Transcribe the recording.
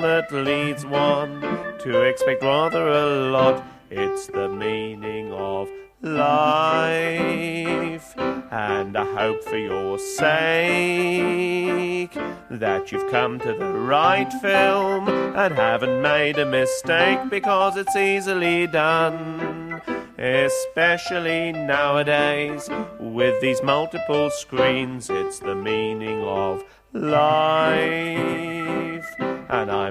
that leads one to expect rather a lot. It's the meaning of life, and I hope for your sake that you've come to the right film and haven't made a mistake, because it's easily done, especially nowadays with these multiple screens. It's the meaning of life, and I'm